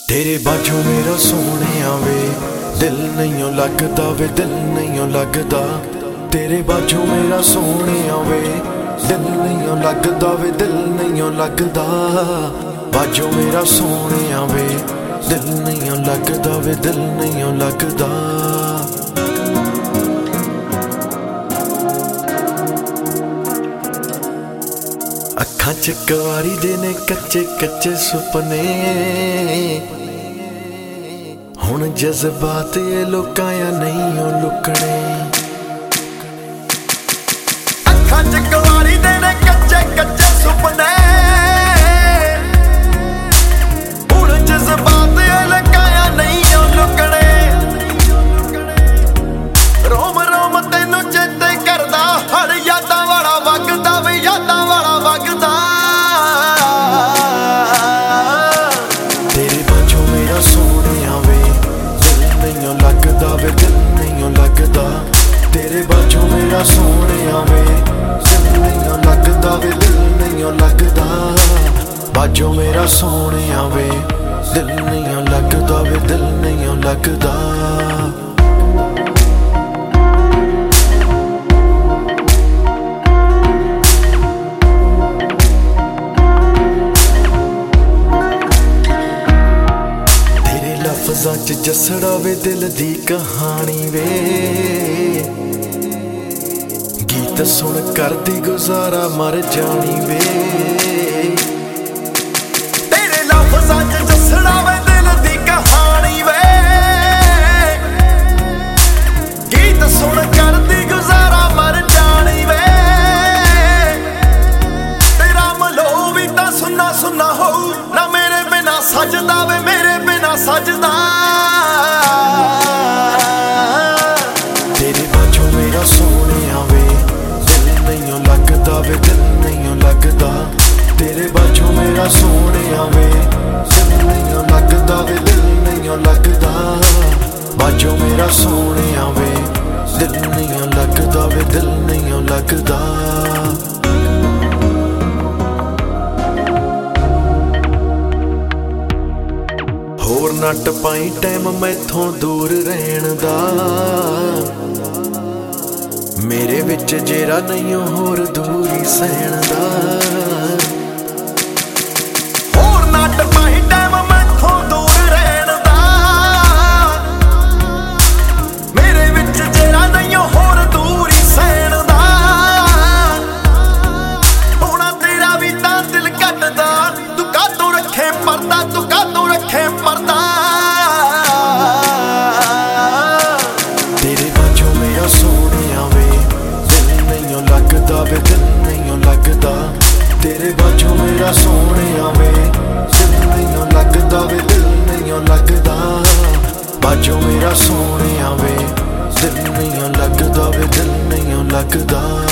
तेरे बाजू मेरा सोहणिया वे दिल नहीं लगदा वे दिल नहीं लगदा। तेरे बाजू मेरा सोहणिया वे दिल नहीं लगदा वे दिल नहीं लगदा। बाजू मेरा सोहणिया वे दिल नहीं लगदा वे दिल नहीं लगदा। अखां च कुवारी दे ने कच्चे कच्चे सुपने हुण जज्बात ये लोकां या नहीं ओ लुकने। अखां च कुवारी दे ने कच्चे कच्चे सुपने हुण जज्बात ये लोकां या नहीं ओ लुकने। रोम रोम तैनू चेते करदा हर यादां वाला वगदा वे यादां वाला वगदा। तेरे बाजू मेरा सोहणिया वे दिल नहीं लगदा वे दिल नहीं लगदा। तेरे बाजू मेरा सोहणिया वे दिल नहीं लगदा वे दिल नहीं लगदा। बाजू मेरा सोहणिया वे दिल नहीं लगदा वे दिल नहीं लगदा। लफ्ज़ां च जसड़ा वे दिल दी कहानी वे गीत सुन कर दी गुजारा मर जानी वे। तेरे लफ्ज़ां च जसड़ा वे दिल दी कहानी वे गीत सुन कर दी गुजारा मर जानी वे। तेरा मलो भी तां सुन्ना सुन्ना हो ना मेरे बिना सजदा वे मेरे बिना सजदा। तेरे बाजू मेरा सोहणिया वे दिल नहीं लगदा वे दिल नहीं लगदा। तेरे बाजू मेरा सोहणिया वे दिल नहीं लगदा वे दिल नहीं लगदा। बाजू मेरा सोहणिया वे दिल नहीं लगदा वे दिल नहीं लगदा। होर ना टपाई टाइम मैथों दूर रहन दा मेरे विच जेरा नहीं होर दूरी सहन दा। होर ना टपाई टाइम मैथों दूर रहन दा मेरे विच जेरा नहीं होर दूरी सहन दा। होना तेरा भी तां दिल घटदा तू कातों रखे पर्दा तू कातों रखे पर्दा। तेरे बाजू मेरा सोहणिया वे दिल नहीं लगदा वे दिल नहीं लगदा। तेरे बाजू मेरा सोहणिया वे दिल नहीं लगदा वे दिल नहीं लगदा। बाजू मेरा सोहणिया वे दिल नहीं लगदा वे दिल नहीं लगदा।